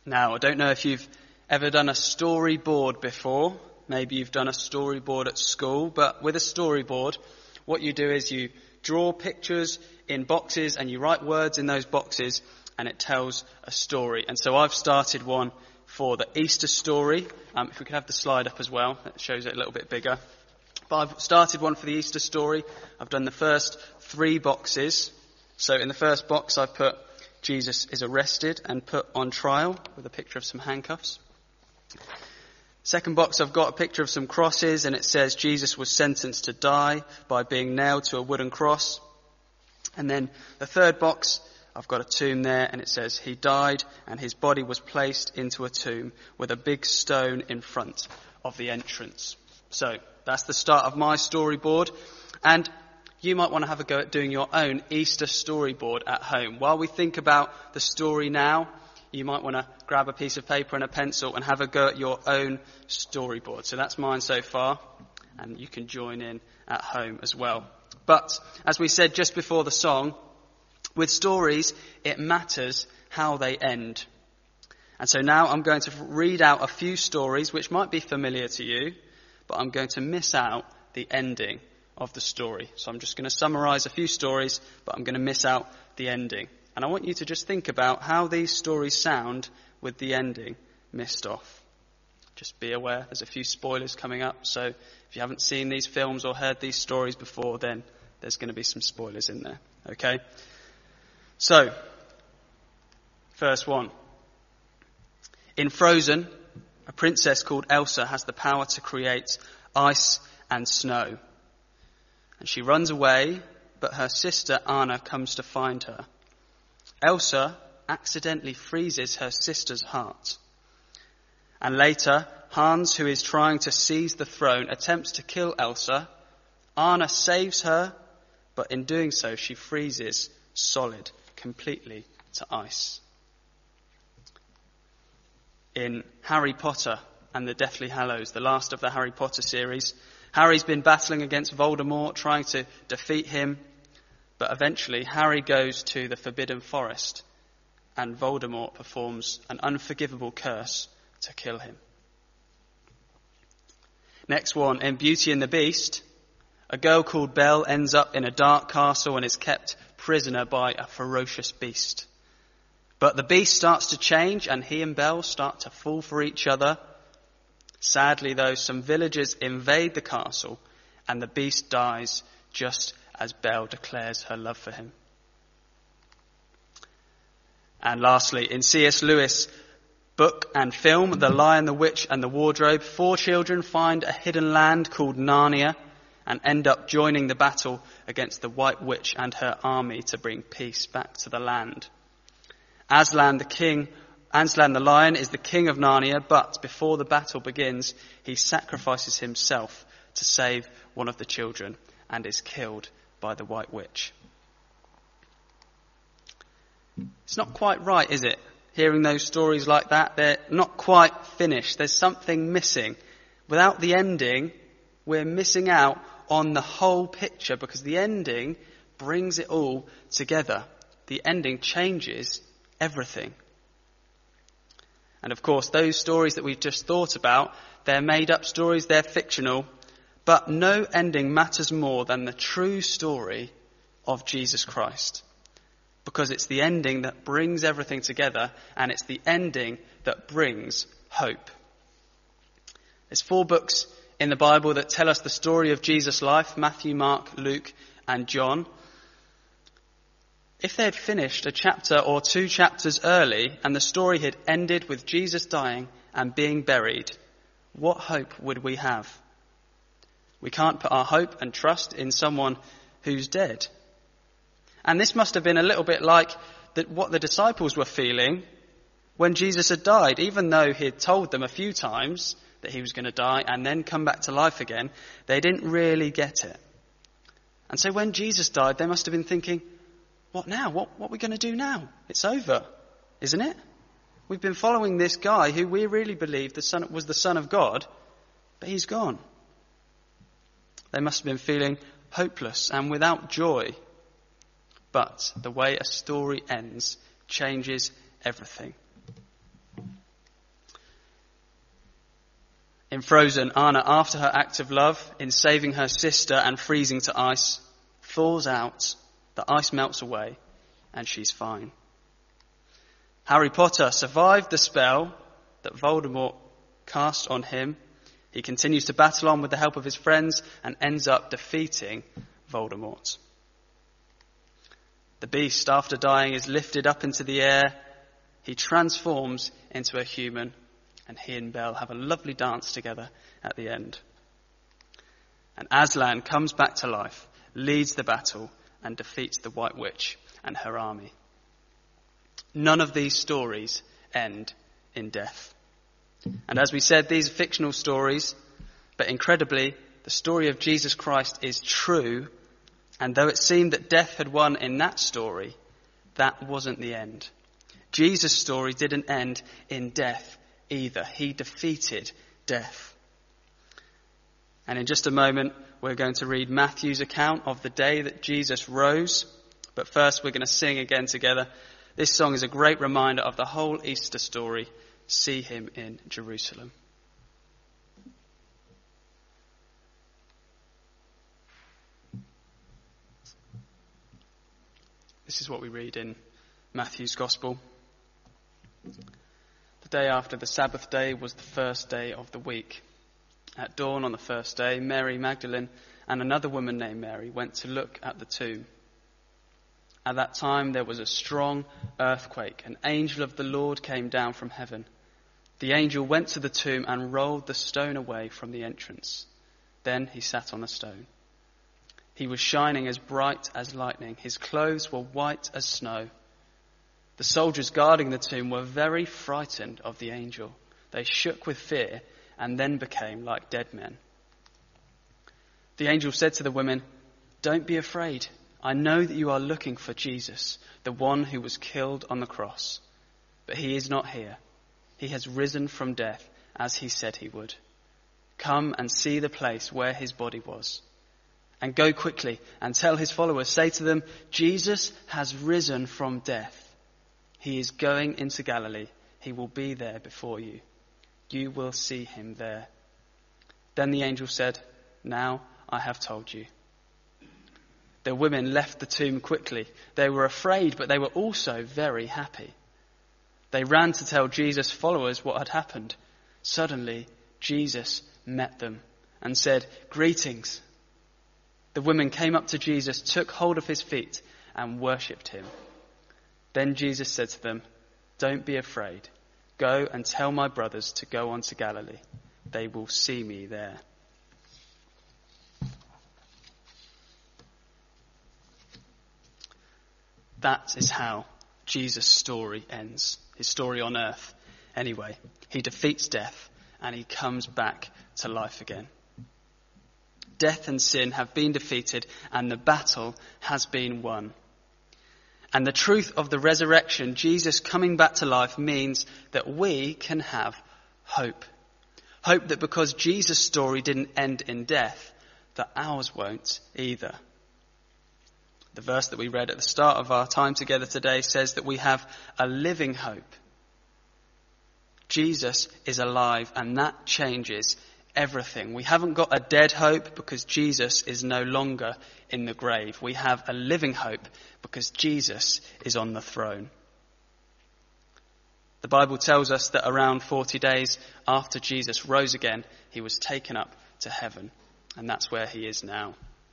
Now, I don't know if you've ever done a storyboard before. Maybe you've done a storyboard at school, but with a storyboard, what you do is you draw pictures in boxes and you write words in those boxes and it tells a story. And so I've started one for the Easter story. If we could have the slide up as well, that shows it a little bit bigger. But I've started one for the Easter story. I've done the first 3 boxes. So in the first box I put Jesus is arrested and put on trial with a picture of some handcuffs. Second box, I've got a picture of some crosses and it says Jesus was sentenced to die by being nailed to a wooden cross. And then the third box, I've got a tomb there and it says he died and his body was placed into a tomb with a big stone in front of the entrance. So that's the start of my storyboard. And you might want to have a go at doing your own Easter storyboard at home. While we think about the story now, you might want to grab a piece of paper and a pencil and have a go at your own storyboard. So that's mine so far, and you can join in at home as well. But as we said just before the song, with stories, it matters how they end. And so now I'm going to read out a few stories which might be familiar to you, but I'm going to miss out the ending of the story. So I'm just going to summarize a few stories, but I'm going to miss out the ending. And I want you to just think about how these stories sound with the ending missed off. Just be aware, there's a few spoilers coming up. So if you haven't seen these films or heard these stories before, then there's going to be some spoilers in there. Okay? So, first one. In Frozen, a princess called Elsa has the power to create ice and snow. And she runs away, but her sister Anna comes to find her. Elsa accidentally freezes her sister's heart. And later, Hans, who is trying to seize the throne, attempts to kill Elsa. Anna saves her, but in doing so, she freezes solid, completely to ice. In Harry Potter and the Deathly Hallows, the last of the Harry Potter series, Harry's been battling against Voldemort, trying to defeat him, but eventually Harry goes to the Forbidden Forest and Voldemort performs an unforgivable curse to kill him. Next one, in Beauty and the Beast, a girl called Belle ends up in a dark castle and is kept prisoner by a ferocious beast. But the beast starts to change and he and Belle start to fall for each other. Sadly, though, some villagers invade the castle and the beast dies just as Belle declares her love for him. And lastly, in C.S. Lewis' book and film, The Lion, the Witch and the Wardrobe, 4 children find a hidden land called Narnia and end up joining the battle against the White Witch and her army to bring peace back to the land. Aslan the lion is the king of Narnia, but before the battle begins, he sacrifices himself to save one of the children and is killed by the White Witch. It's not quite right, is it? Hearing those stories like that, they're not quite finished. There's something missing. Without the ending, we're missing out on the whole picture because the ending brings it all together. The ending changes everything. And of course, those stories that we've just thought about, they're made up stories, they're fictional, but no ending matters more than the true story of Jesus Christ. Because it's the ending that brings everything together, and it's the ending that brings hope. There's 4 books in the Bible that tell us the story of Jesus' life: Matthew, Mark, Luke, and John. If they had finished a chapter or 2 chapters early and the story had ended with Jesus dying and being buried, what hope would we have? We can't put our hope and trust in someone who's dead. And this must have been a little bit like what the disciples were feeling when Jesus had died. Even though he had told them a few times that he was going to die and then come back to life again, they didn't really get it. And so when Jesus died, they must have been thinking, what now? What are we going to do now? It's over, isn't it? We've been following this guy who we really believed was the Son of God, but he's gone. They must have been feeling hopeless and without joy. But the way a story ends changes everything. In Frozen, Anna, after her act of love in saving her sister and freezing to ice, thaws out, the ice melts away, and she's fine. Harry Potter survived the spell that Voldemort cast on him. He continues to battle on with the help of his friends and ends up defeating Voldemort. The beast, after dying, is lifted up into the air. He transforms into a human, and he and Belle have a lovely dance together at the end. And Aslan comes back to life, leads the battle, and defeats the White Witch and her army. None of these stories end in death. And as we said, these are fictional stories, but incredibly, the story of Jesus Christ is true. And though it seemed that death had won in that story, that wasn't the end. Jesus' story didn't end in death either. He defeated death. And in just a moment, we're going to read Matthew's account of the day that Jesus rose. But first, we're going to sing again together. This song is a great reminder of the whole Easter story. See him in Jerusalem. This is what we read in Matthew's Gospel. The day after the Sabbath day was the first day of the week. At dawn on the first day, Mary Magdalene and another woman named Mary went to look at the tomb. At that time there was a strong earthquake. An angel of the Lord came down from heaven. The angel went to the tomb and rolled the stone away from the entrance. Then he sat on the stone. He was shining as bright as lightning. His clothes were white as snow. The soldiers guarding the tomb were very frightened of the angel. They shook with fear and then became like dead men. The angel said to the women, "Don't be afraid. I know that you are looking for Jesus, the one who was killed on the cross. But he is not here. He has risen from death, as he said he would. Come and see the place where his body was. And go quickly and tell his followers, say to them, Jesus has risen from death. He is going into Galilee. He will be there before you. You will see him there." Then the angel said, "Now I have told you." The women left the tomb quickly. They were afraid, but they were also very happy. They ran to tell Jesus' followers what had happened. Suddenly, Jesus met them and said, "Greetings." The women came up to Jesus, took hold of his feet, and worshipped him. Then Jesus said to them, "Don't be afraid. Go and tell my brothers to go on to Galilee. They will see me there." That is how Jesus' story ends. His story on earth. Anyway, he defeats death and he comes back to life again. Death and sin have been defeated and the battle has been won. And the truth of the resurrection, Jesus coming back to life, means that we can have hope. Hope that because Jesus' story didn't end in death, that ours won't either. The verse that we read at the start of our time together today says that we have a living hope. Jesus is alive, and that changes everything. We haven't got a dead hope because Jesus is no longer in the grave. We have a living hope because Jesus is on the throne. The Bible tells us that around 40 days after Jesus rose again, he was taken up to heaven, and that's where he is now.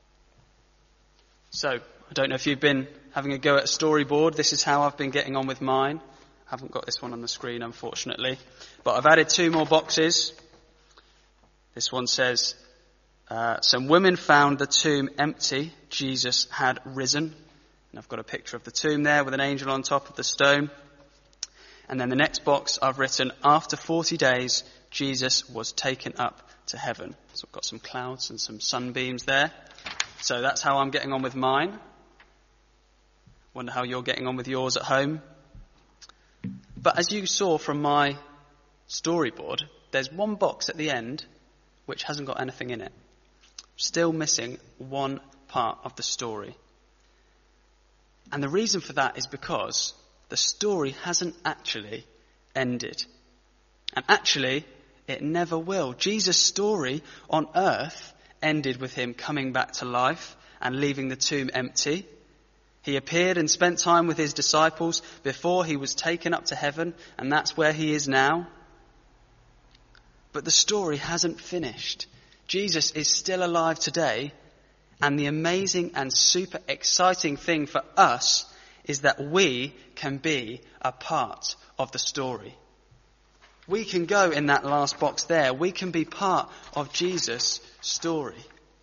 So, I don't know if you've been having a go at a storyboard. This is how I've been getting on with mine. I haven't got this one on the screen, unfortunately. But I've added 2 more boxes. This one says, some women found the tomb empty. Jesus had risen. And I've got a picture of the tomb there with an angel on top of the stone. And then the next box I've written, after 40 days, Jesus was taken up to heaven. So I've got some clouds and some sunbeams there. So that's how I'm getting on with mine. Wonder how you're getting on with yours at home. But as you saw from my storyboard, there's one box at the end which hasn't got anything in it. Still missing one part of the story. And the reason for that is because the story hasn't actually ended. And actually, It never will. Jesus' story on earth ended with him coming back to life and leaving the tomb empty. He appeared and spent time with his disciples before he was taken up to heaven, and that's where he is now. But the story hasn't finished. Jesus is still alive today, and the amazing and super exciting thing for us is that we can be a part of the story. We can go in that last box there. We can be part of Jesus' story.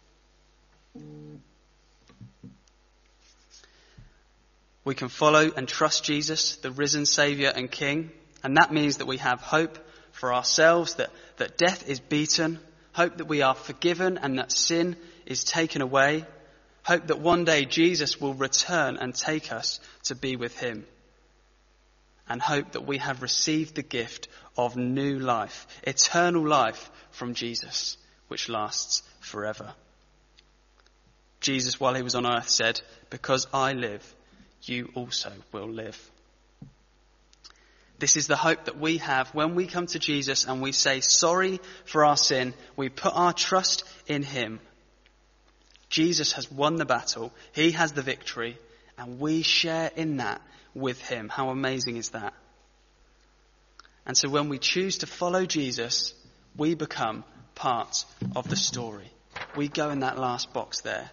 We can follow and trust Jesus, the risen Saviour and King. And that means that we have hope for ourselves, that death is beaten, hope that we are forgiven and that sin is taken away, hope that one day Jesus will return and take us to be with him, and hope that we have received the gift of new life, eternal life from Jesus, which lasts forever. Jesus, while he was on earth, said, "Because I live, you also will live." This is the hope that we have when we come to Jesus and we say sorry for our sin. We put our trust in him. Jesus has won the battle. He has the victory, and we share in that with him. How amazing is that? And so when we choose to follow Jesus, we become part of the story. We go in that last box there.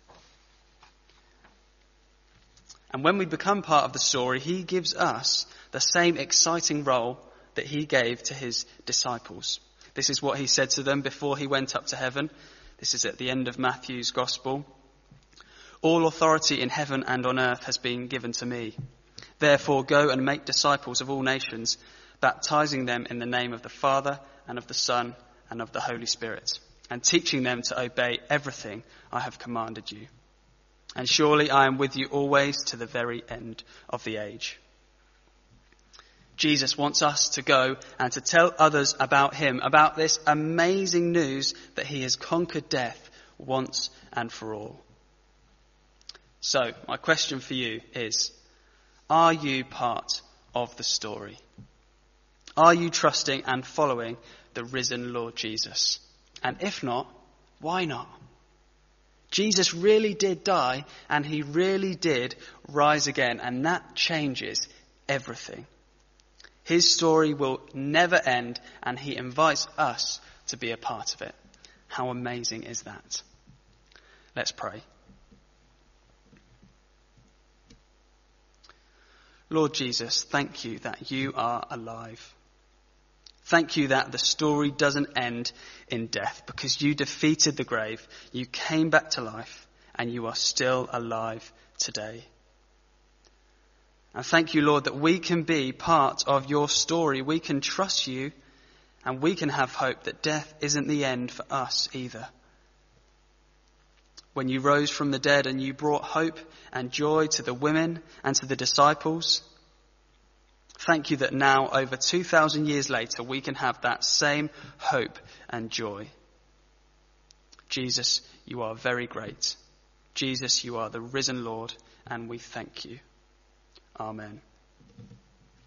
And when we become part of the story, he gives us the same exciting role that he gave to his disciples. This is what he said to them before he went up to heaven. This is at the end of Matthew's Gospel. "All authority in heaven and on earth has been given to me. Therefore go and make disciples of all nations, baptizing them in the name of the Father and of the Son and of the Holy Spirit, and teaching them to obey everything I have commanded you. And surely I am with you always to the very end of the age." Jesus wants us to go and to tell others about him, about this amazing news that he has conquered death once and for all. So, my question for you is, are you part of the story? Are you trusting and following the risen Lord Jesus? And if not, why not? Jesus really did die, and he really did rise again, and that changes everything. His story will never end, and he invites us to be a part of it. How amazing is that? Let's pray. Lord Jesus, thank you that you are alive. Thank you that the story doesn't end in death, because you defeated the grave, you came back to life, and you are still alive today. And thank you, Lord, that we can be part of your story. We can trust you, and we can have hope that death isn't the end for us either. When you rose from the dead and you brought hope and joy to the women and to the disciples, thank you that now, over 2,000 years later, we can have that same hope and joy. Jesus, you are very great. Jesus, you are the risen Lord, and we thank you. Amen.